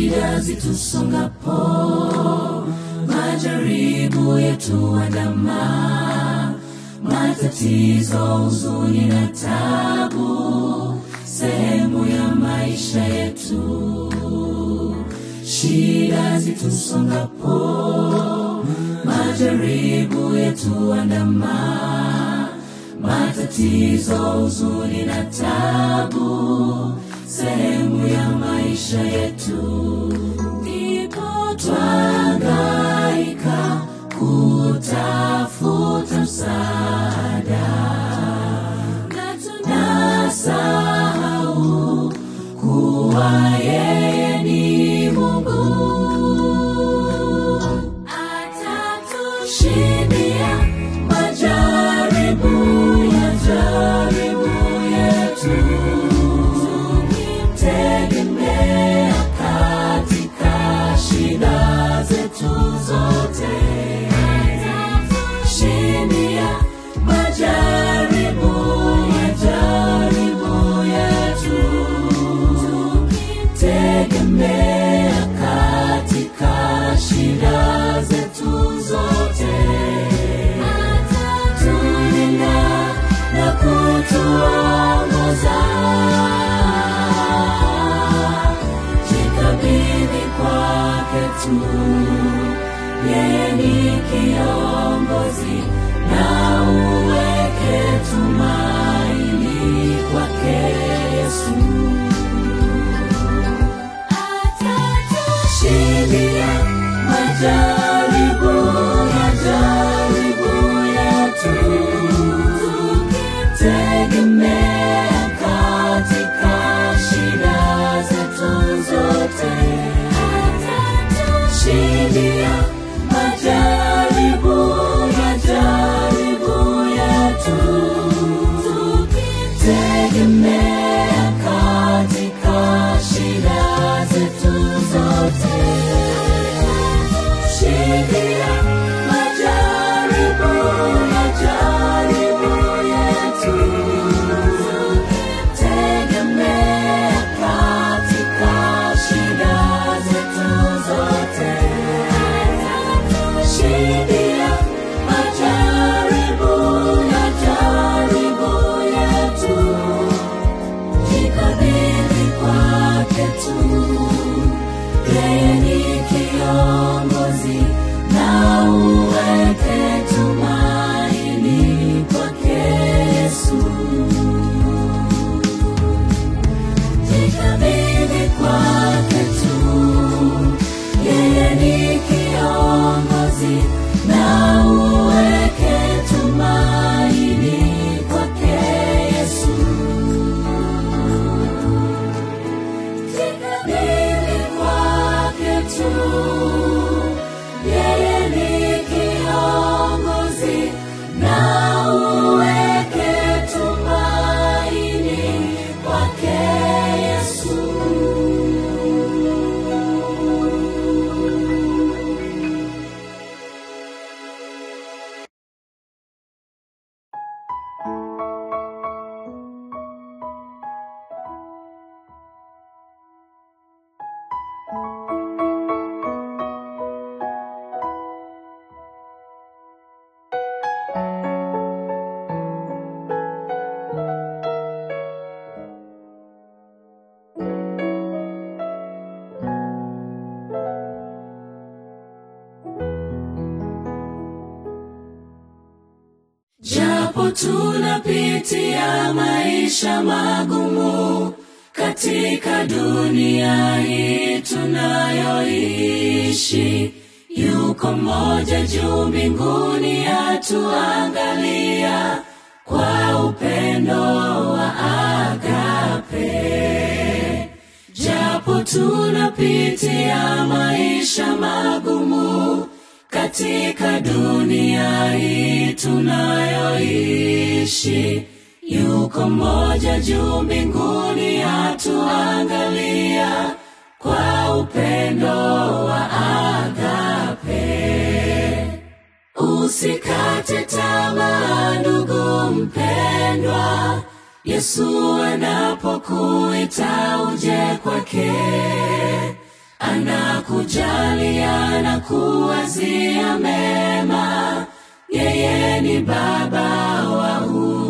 Shida zitusongapo, majaribu yetuandama, matatizo, huzuni na taabu, sehemu ya maisha yetu. Shida zitusongapo, majaribu yetuandama, matatizo, huzuni na taabu, sehemu ya maisha yetu. Ndipo twahangaika kutafuta msaada, na tunasahau kuwa yeye ni Mungu. Atatushindia majaribu yetu, tukimtegemea katika shida zetu zote. Atatushindia majaribu yetu, tukimtegemea katika shida zetu zote. Atatulinda na kutuongoza, jikabidhi kwake tu, yeye ni kiongozi, na uweke tumaini kwake Yesu. Atatushindia majaribu yetu, tukimtegemea katika shida zetu zote. Atatushindia majaribu yetu, tukimtegemea katika shida zetu zote. Atatushindia majaribu yetu, tukimtegemea katika shida zetu zote. Atatushindia majaribu yetu, jikabidhi kwake tu, yeye ni kiongozi, na uweke tumaini kwake Yesu. Jikabidhi kwake tu, yeye ni kiongozi, na uweke tumaini kwake Yesu. Jikabidhi kwake tu, yeye ni kiongozi, na uweke tumaini kwake Yesu. Japo tunapitia maisha magumu katika dunia hii tunayoishi, yuko mmoja juu mbinguni atuangalia kwa upendo wa agape. Japo tunapitia maisha magumu katika dunia hii tunayoishi, yuko mmoja juu mbinguni atuangalia kwa upendo wa agape. Usikate tamaa ndugu mpendwa, Yesu anapokuita uje kwake. anakujali, anakuwazia mema. Yeye ni Baba wa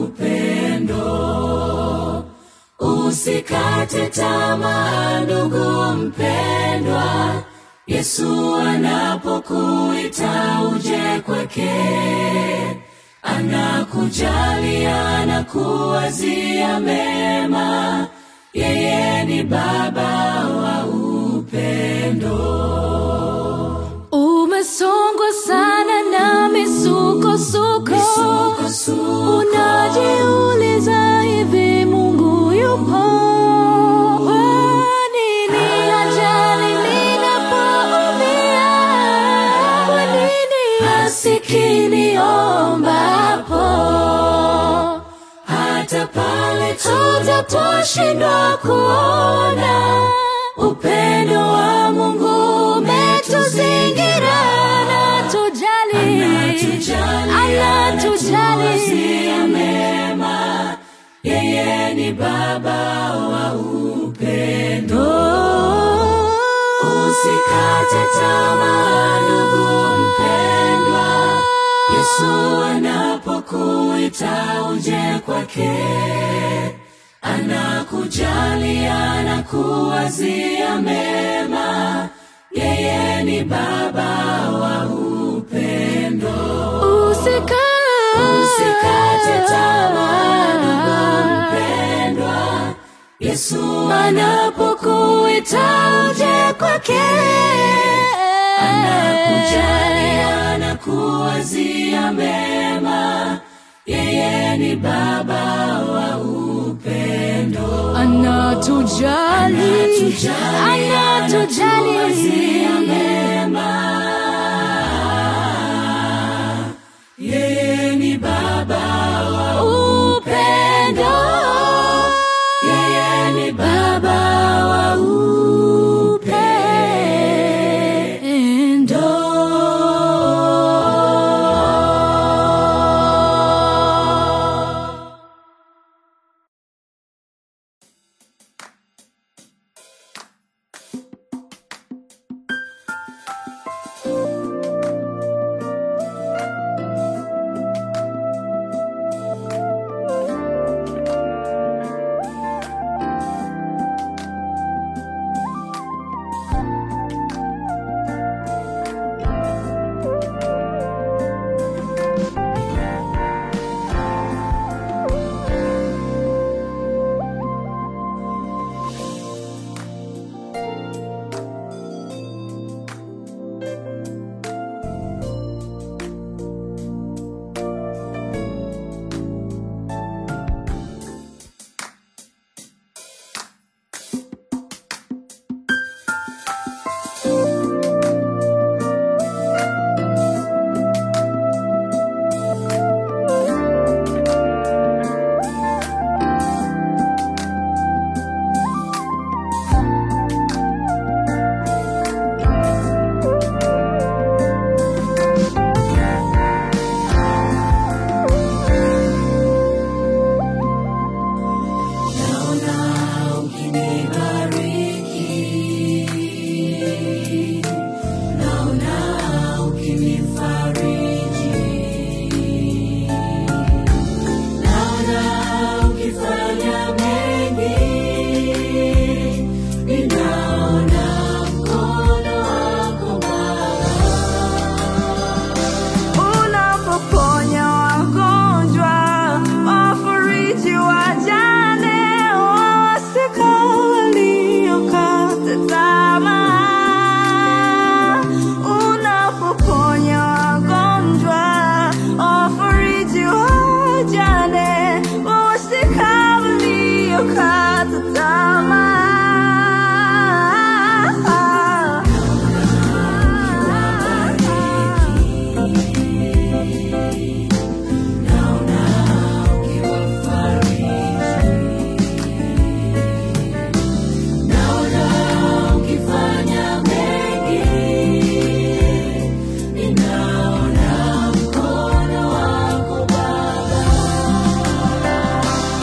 upendo. Usikate tamaa ndugu mpendwa, Yesu anapokuita uje kwake. Anakujali, anakuwazia mema. Yeye ni Baba wa upendo. Umesongwa sana na misukosuko, unajiuliza hivi Mungu yupo? Kwa nini ajali ninapoumia? Kwa nini hasikii niombapo? Hata pale tutaposhindwa kuona, upendo wa Mungu umetuzingira. Anatujali mema. Yeye ni Baba wa upendo. Usikate tamaa ndugu mpendwa, Yesu anapokuita uje kwake. Anakujali, anakuwazia mema. Yeye ni Baba wa upendo. Usikate tamaa ndugu mpendwa, Yesu anapokuita uje kwake. Anakujali, anakuwazia mema. Yeye ni Baba wa upendo. Anatujali mema. Yeye ni Baba wa upendo. Yeye ni Baba wa upendo.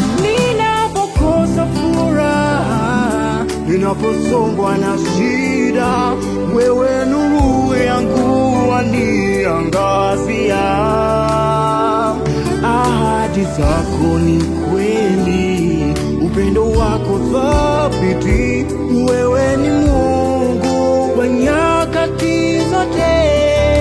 ninaposongwa na shida. shida, wewe nuru yangu waniangazia. Ahadi zako ni kweli, upendo wako thabiti, wewe ni Mungu kwa nyakati zote.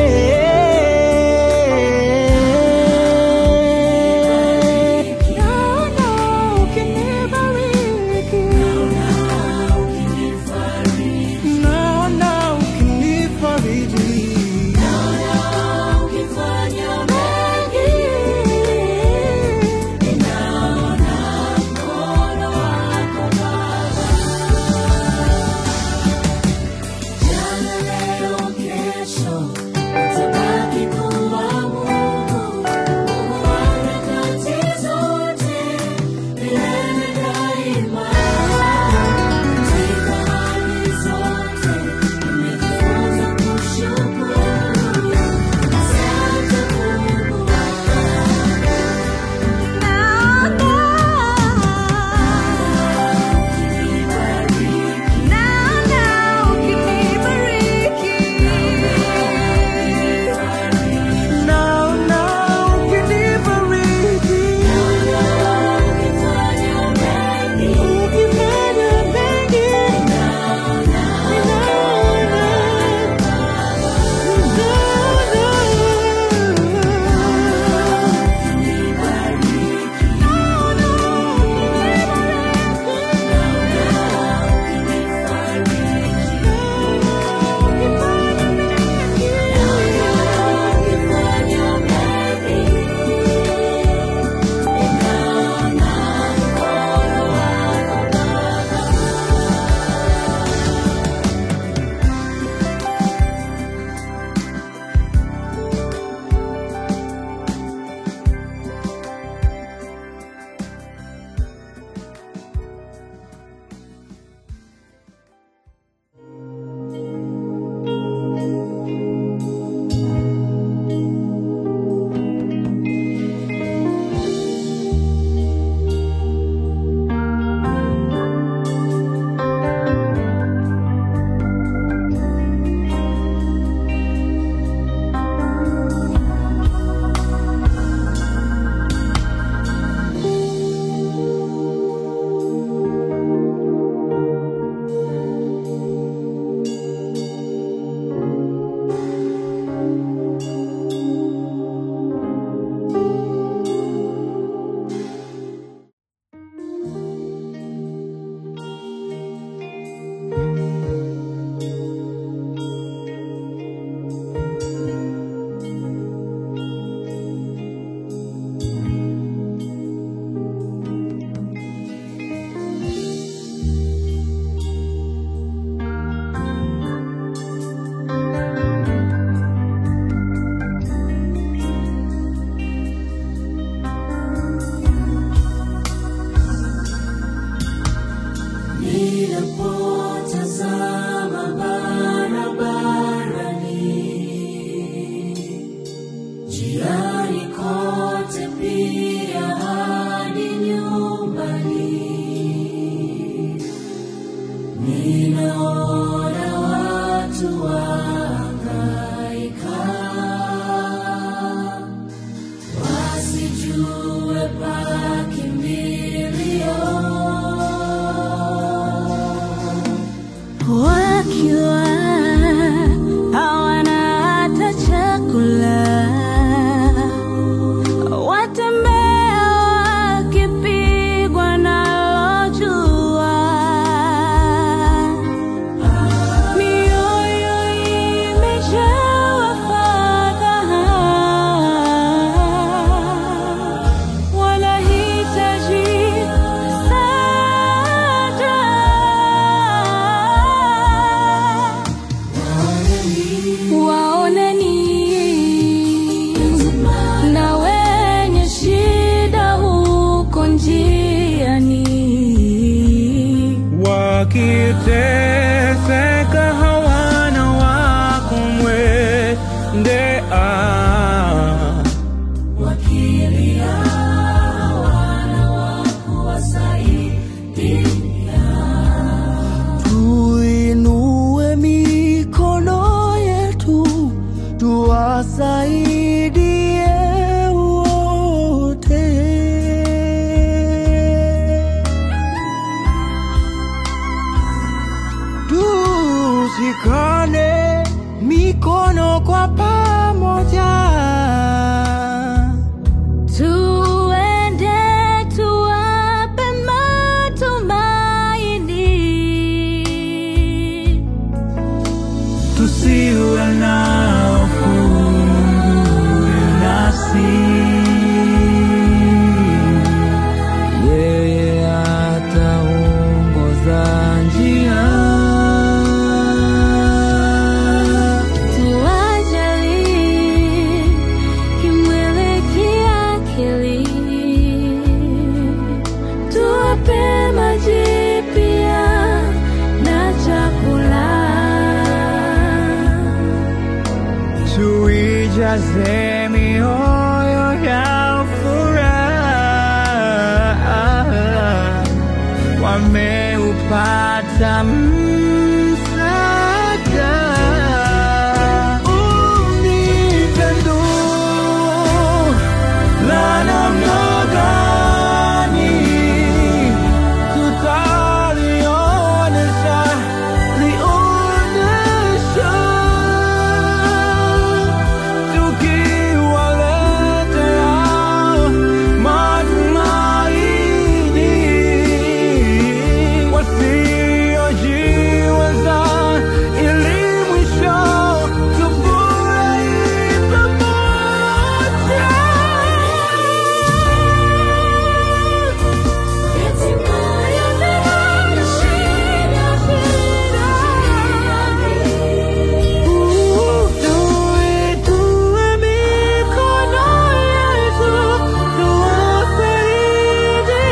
wakiteseka hawana wa kumwendea, wakilia hawana wa kuwasaidia. Tuinue tushikane mikono kwa pamoja, tuende tuwape matumaini, tusiwe na hofu, nasi yeye ataongoza njia. tuwajali kimwili kiakili, tuwape maji pia na chakula, tuijaze mioyo ya furaha, wameupata msaada. Unipendo la namna gani tutalionesha, lionesha tukiwaletea matumaini wasiojiweza, ili mwisho tufurahi pamoja. Tuwe mikono yetu, tuwasaidie.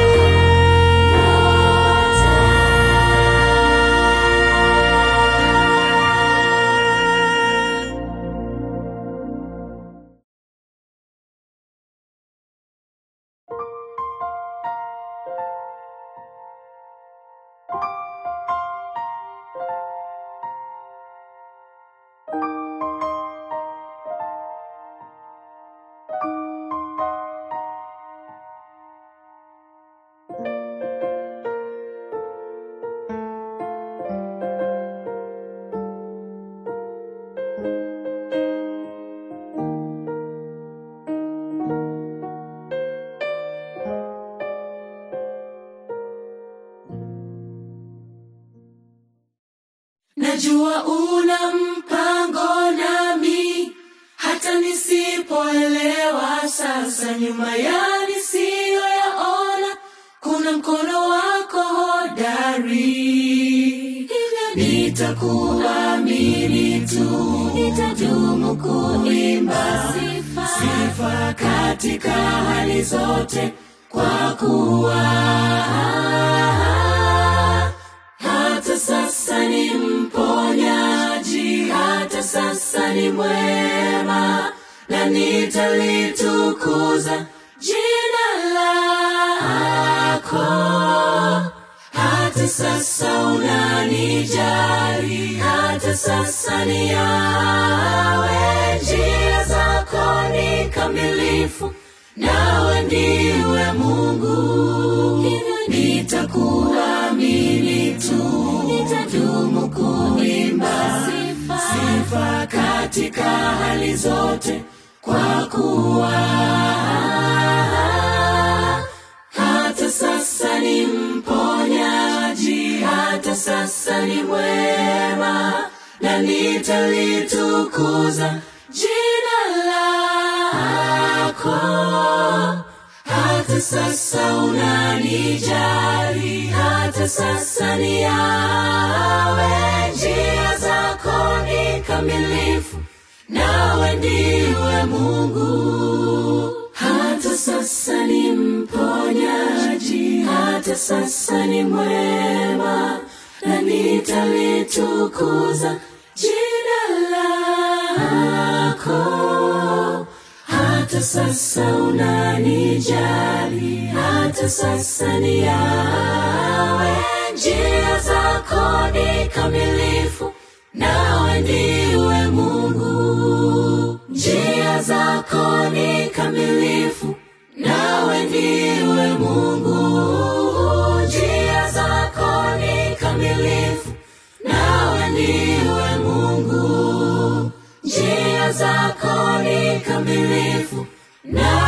Najua una mpango nami, hata nisipoelewa sasa. Nyuma ya nisiyoyaona kuna mkono wako hodari. Nitakuamini tu, nitadumu kuimba sifa katika hali zote, kwa kuwa hata sasa ni mponyaji, hata sasa ni mwema, na nitalitukuza jina lako. Hata sasa unanijali, hata sasa ni yawe. Njia zako ni kamilifu, nawe ndiwe Mungu. Nitakuamini tu, nitadumu kuimba sifa katika hali zote, kwa kuwa hata sasa ni mponyaji, hata sasa ni mwema, na nitalitukuza jina lako. Hata sasa unanijali, hata sasa ni yawe. Njia zako ni kamilifu, nawe ndiwe Mungu. Hata sasa ni mponyaji, hata sasa ni mwema, na nitalitukuza jina lako. Hata sasa unanijali, hata sasa ni yawe. Njia zako ni kamilifu, nawe ndiwe Mungu. Njia zako ni kamilifu, nawe ndiwe Mungu. Njia zako ni kamilifu, nawe ndiwe kamilifu, na